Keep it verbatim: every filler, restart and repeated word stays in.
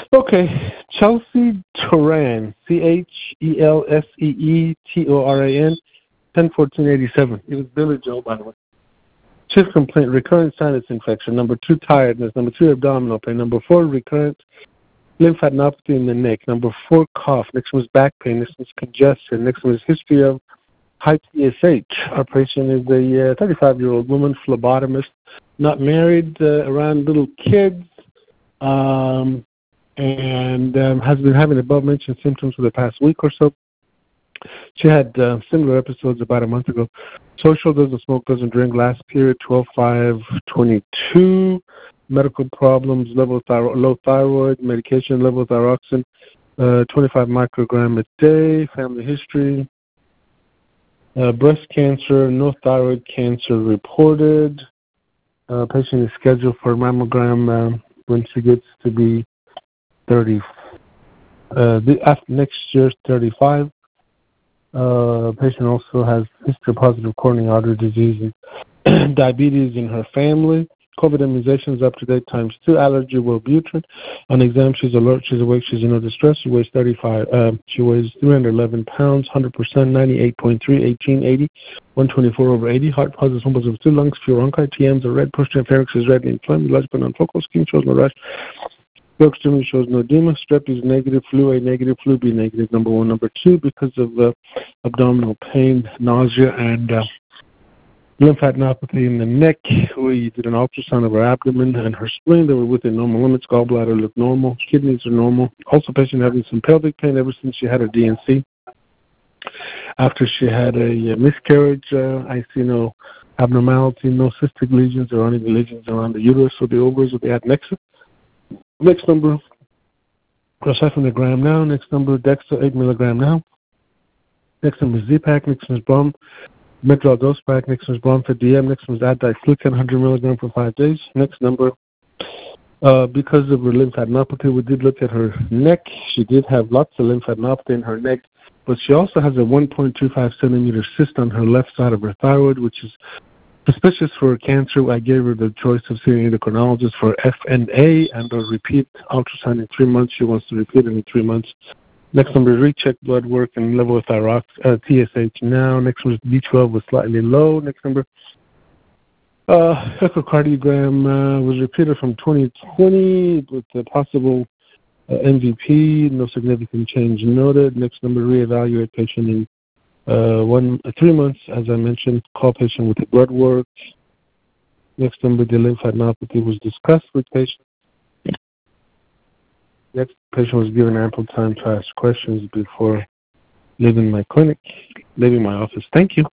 Okay, Chelsea Toran, C H E L S E E T O R A N, ten fourteen eighty-seven. It was Billy Joe, by the way. Chief complaint, recurrent sinus infection. Number two, tiredness. Number three, abdominal pain. Number four, recurrent lymphadenopathy in the neck. Number four, cough. Next one is back pain. Next one is congestion. Next one is history of high T S H. Our patient is a uh, thirty-five-year-old woman, phlebotomist, not married, uh, around little kids, um, and um, has been having above-mentioned symptoms for the past week or so. She had uh, similar episodes about a month ago. Social, doesn't smoke, doesn't drink. Last period, twelve five twenty-two. Medical problems, level thyro- low thyroid, medication, level thyroxine, uh, twenty-five microgram a day. Family history, uh, breast cancer, no thyroid cancer reported. Uh, patient is scheduled for mammogram uh, when she gets to be thirty. Uh, the, after next year, thirty-five. Uh, patient also has history of positive coronary artery disease and diabetes in her family. COVID immunizations up to date times two. Allergy, Wellbutrin. On exam, she's alert, she's awake, she's in no distress. She weighs thirty-five. Uh, she weighs three hundred eleven pounds, one hundred percent, ninety-eight point three, eighteen eighty, one twenty-four over eighty. Heart positive, one positive two. Lungs, few bronchi, T Ms are red. Push-to pharynx is red and inflamed. Large but non-focal. Skin shows no rash. Blood extremity shows no edema. Strep is negative. Flu A negative. Flu B negative. Number one. Number two, because of uh, abdominal pain, nausea, and uh, lymphadenopathy in the neck. We did an ultrasound of her abdomen and her spleen. They were within normal limits. Gallbladder looked normal. Kidneys are normal. Also, patient having some pelvic pain ever since she had her D N C. After she had a, a miscarriage, uh, I see no abnormality, no cystic lesions or any lesions around the uterus or the ovaries or the adnexa. Next number, Crosshyphen a gram now. Next number, Dexa, eight milligram now. Next number, Z-Pak. Next one is Brom. Medrol dose pack. Next one is Bromfit D M. Next one is Adiflucan, one hundred milligram for five days. Next number, uh, because of her lymphadenopathy, we did look at her neck. She did have lots of lymphadenopathy in her neck, but she also has a one point two five centimeter cyst on her left side of her thyroid, which is suspicious for cancer. I gave her the choice of seeing an endocrinologist for F N A and a repeat ultrasound in three months. She wants to repeat it in three months. Next number is recheck blood work and level of thyrox, uh, T S H now. Next one is B twelve was slightly low. Next number, uh, echocardiogram uh, was repeated from twenty twenty with a possible uh, M V P. No significant change noted. Next number, reevaluate patient in Uh, one uh, three months, as I mentioned. Call patient with the blood work. Next number, the lymphadenopathy was discussed with patient. Next, patient was given ample time to ask questions before leaving my clinic, leaving my office. Thank you.